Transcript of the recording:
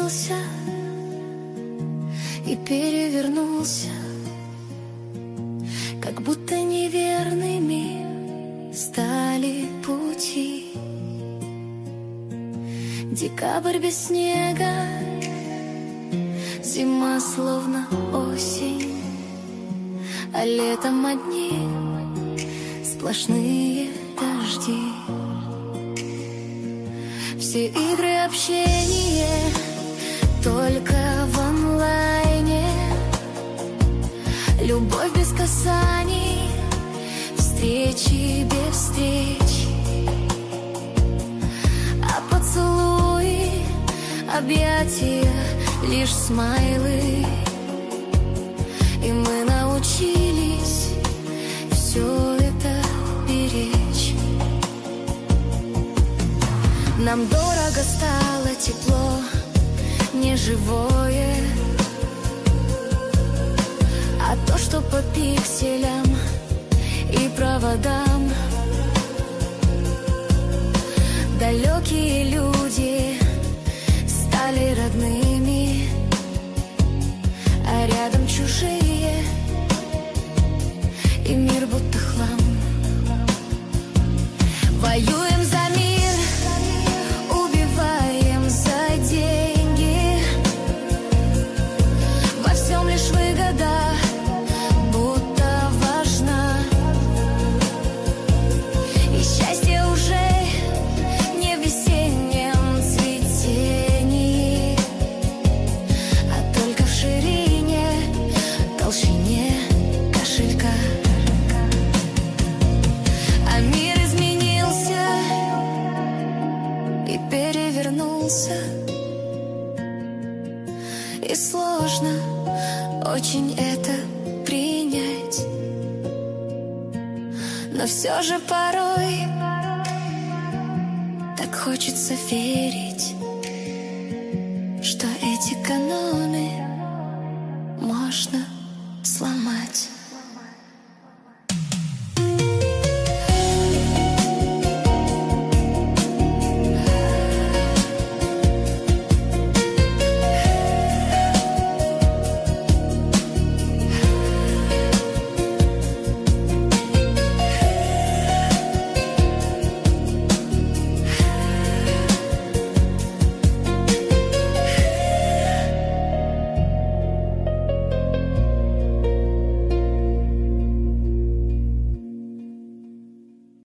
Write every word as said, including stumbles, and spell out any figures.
изменился и перевернулся, как будто неверными стали пути. Декабрь без снега, зима словно осень, а летом одни сплошные дожди. Все игры, общение только в онлайне, любовь без касаний, встречи без встреч, а поцелуи, объятия лишь смайлы. И мы научились все это беречь. Нам дорого стало тепло, неживое, а то, что по пикселям и проводам. Далекие люди стали родными, а рядом чужие, и мир будто хлам. Воюем за мир, убиваем за деньги, во всем лишь выгода будто важна, и счастье уже не в весеннем цветении, а только в ширине, толщине кошелька. А мир изменился и перевернулся, и сложно очень это принять, но все же порой так хочется верить, что эти каноны можно сломать.